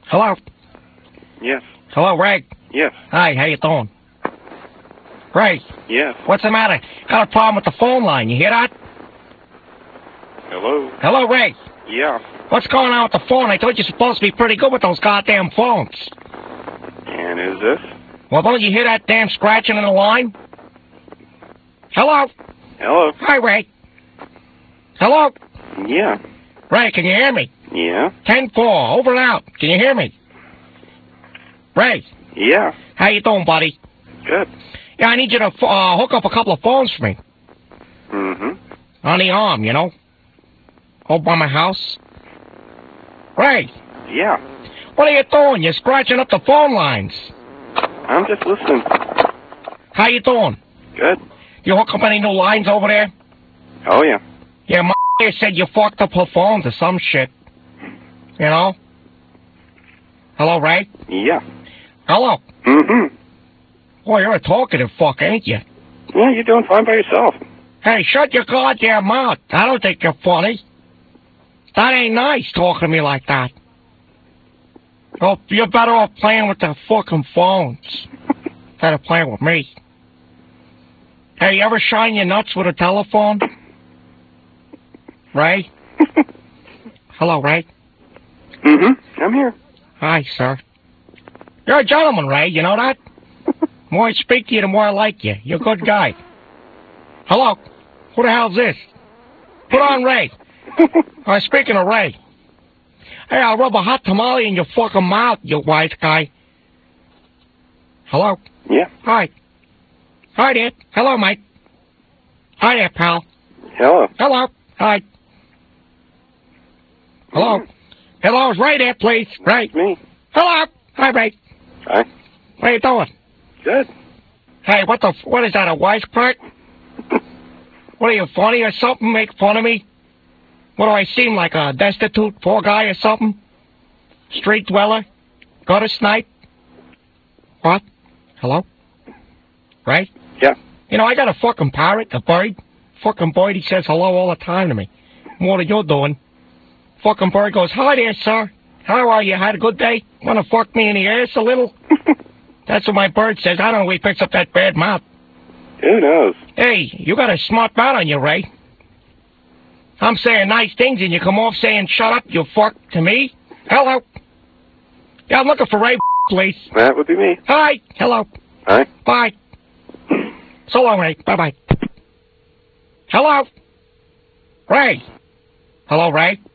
Hello? Yes. Hello, Ray? Yes. Hi, how you doing? Ray? Yes. What's the matter? Got a problem with the phone line, you hear that? Hello? Hello, Ray? Yeah. What's going on with the phone? I thought you're supposed to be pretty good with those goddamn phones. And is this? Well, don't you hear that damn scratching in the line? Hello? Hello? Hi, Ray. Hello? Yeah. Ray, can you hear me? Yeah. 10-4, over and out. Can you hear me? Ray? Yeah. How you doing, buddy? Good. Yeah, I need you to hook up a couple of phones for me. Mm-hmm. On the arm, you know? Over by my house. Ray? Yeah. What are you doing? You're scratching up the phone lines. I'm just listening. How you doing? Good. You hook up any new lines over there? Oh, yeah. Yeah, my said you fucked up her phones or some shit. You know? Hello, Ray? Yeah. Hello? Mm-hmm. Boy, you're a talkative fuck, ain't you? Yeah, you're doing fine by yourself. Hey, shut your goddamn mouth. I don't think you're funny. That ain't nice talking to me like that. Oh, you're better off playing with the fucking phones instead of playing with me. Hey, you ever shine your nuts with a telephone? Ray? Hello, Ray? Mm-hmm. I'm here. Hi, sir. You're a gentleman, Ray. You know that? The more I speak to you, the more I like you. You're a good guy. Hello? Who the hell's this? Put on Ray. Speaking of Ray. Hey, I'll rub a hot tamale in your fucking mouth, you wise guy. Hello? Yeah. Hi. Hi there. Hello, mate. Hi there, pal. Hello. Hello. Hi. Hello. Hello, is Ray there, please? Ray. Me. Hello. Hi, Ray. Hi. What are you doing? Good. Hey, what is that, a wisecrack? What are you, funny or something? Make fun of me? What do I seem like, a destitute poor guy or something? Street dweller? Gutter snipe? What? Hello? Ray? Yeah. You know, I got a fucking parrot, a bird. Fucking bird, he says hello all the time to me. What are you doing? Fucking bird goes, hi there, sir. How are you? Had a good day? Want to fuck me in the ass a little? That's what my bird says. I don't know where he picks up that bad mouth. Who knows? Hey, you got a smart mouth on you, Ray. I'm saying nice things and you come off saying shut up, you fuck, to me? Hello? Yeah, I'm looking for Ray, please. That would be me. Hi. Hello. Hi. Bye. So long, Ray. Bye-bye. Hello? Ray. Hello, Ray.